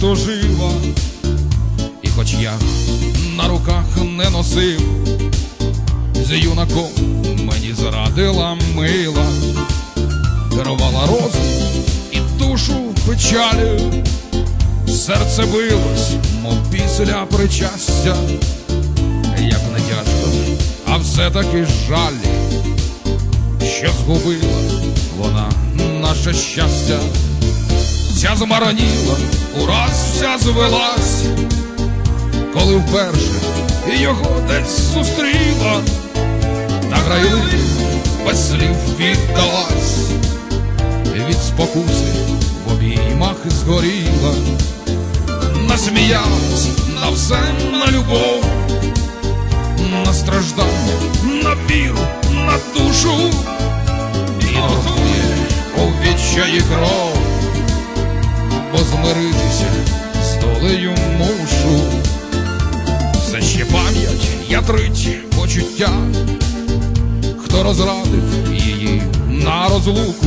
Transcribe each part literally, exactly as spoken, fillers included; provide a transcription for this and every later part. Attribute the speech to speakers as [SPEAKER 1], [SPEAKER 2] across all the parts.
[SPEAKER 1] зожила. І хоч я на руках не носив, з юнаком мені зрадила мила, дарувала розум і душу в печалі. Серце билось, мов після причастя, як не тяжко, а все-таки жаль, що згубила вона наше щастя. Вся змараніла, ураз вся звелась, коли вперше його десь зустріла. Та грайливо без слів віддалась, від спокуси в обіймах згоріла. Насміялась на все, на любов, на страждання, на віру, на душу. І нотує у відчаї кров, бо змиритися з долею мушу. Все ще пам'ять ятрить почуття, хто розрадив її на розлуку.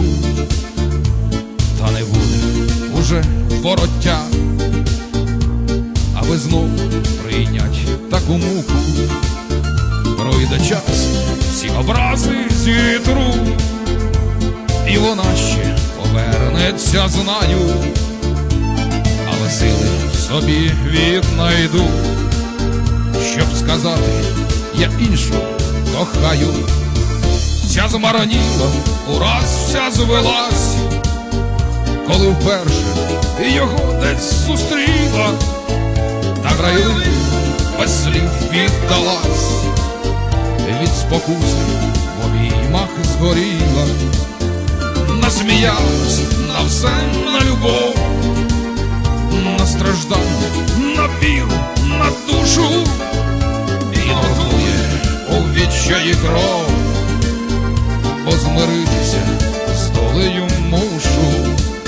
[SPEAKER 1] Та не буде уже вороття, аби знов прийнять таку муку. Пройде час, всі образи зітру, і вона ще повернеться, знаю, але сили в собі віднайду, щоб сказати, я іншу кохаю. Вся змараніла, ураз вся звелась, коли вперше його десь зустріла. Та грайливо без слів віддалась, від спокуси в обіймах згоріла. Насміялась на все, на любов, на страждання, на віру, на душу. І нотує у відчаї кров, бо змиритися з долею мушу.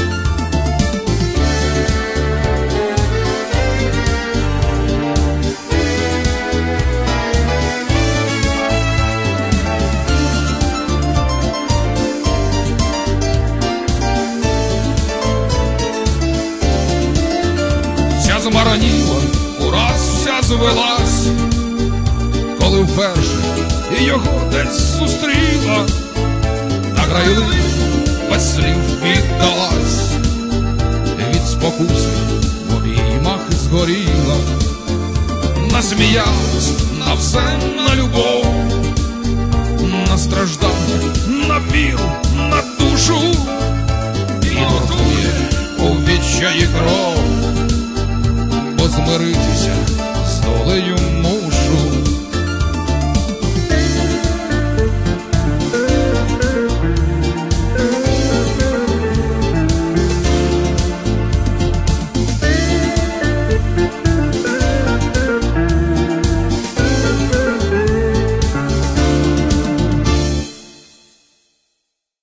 [SPEAKER 1] Змараніла, ураз вся звелась, коли вперше його десь зустріла. Та грайливо без слів віддалась, від спокуси в обіймах згоріла. Насміялась на все, на любов, на страждання, на віру, на душу. І нотує у відчаї кров, бо змиритися